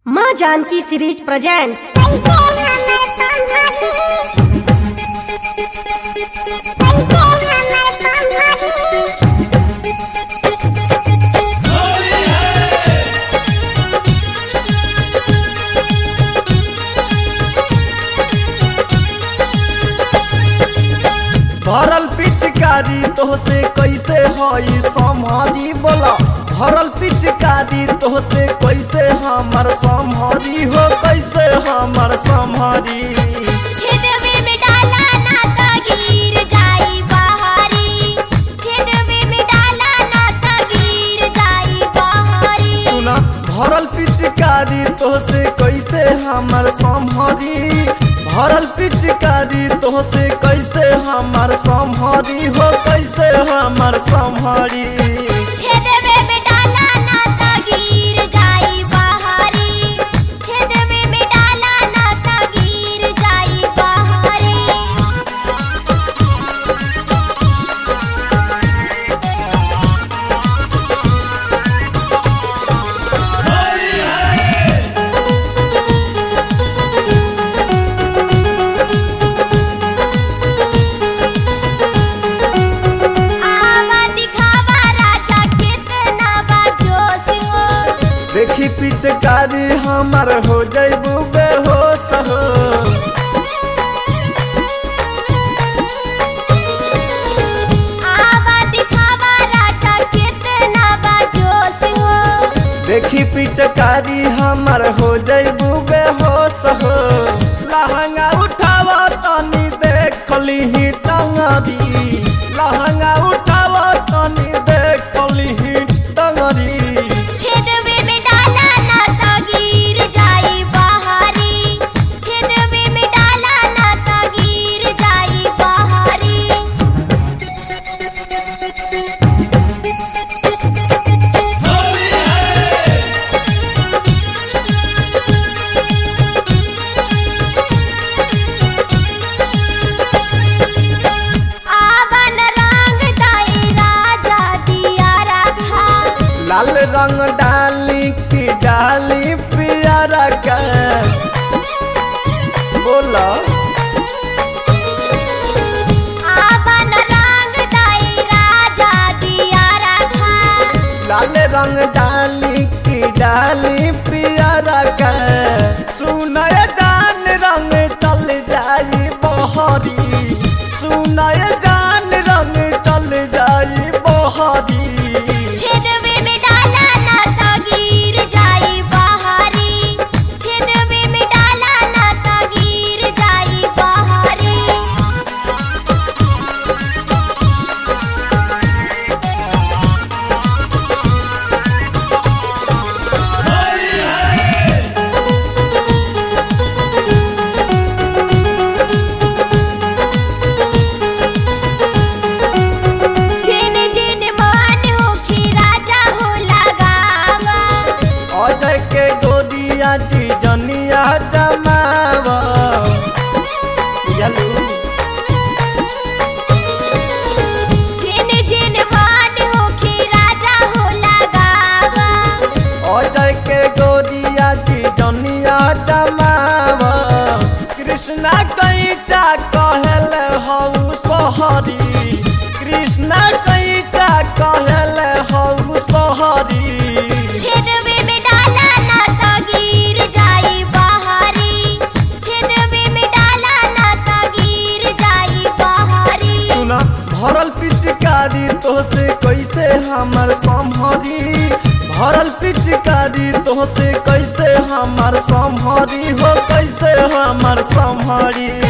माँ Janaki series presents. भरल पिचकारी तोहसे कैसे होई सम्हारी बोला। भरल पिचकारी तोहसे कैसे हमर सम्हारी हो, कैसे हमर सम्हारी। सुना भरल पिचकारी तोहसे कैसे हमर सम्हारी। भरल पिचकारी तोहसे कैसे हमर सम्हारी हो, कैसे हमर सम्हारी। देखी पिचकारी हमर हो जैबू बेहोश हो। देखी पिचकारी हमर हो जैबू बेहोश हो। लहंगा उठावा तनी देखली ही टंगरी। लहंगा उठावा तनी देखली ही टंगरी। लाल रंग डाली की डाली पियरा का बोला। लाल रंग डाली की डाली पियरा का। सुनय जान रंग चल जाई बहरी। सुनय जान रंग चल जाई बहरी। जी जनिया जमावा अजय के गोरिया जी जनिया जमावा। कृष्णा कैचा कहल हऊ सोहरी। कृष्णा कैचा कहल हऊ सोहरी। भरल पिचकारी तोहसे कैसे हमर सम्हारी। भरल पिचकारी तोहसे कैसे हमर सम्हारी हो, कैसे हमर सम्हारी।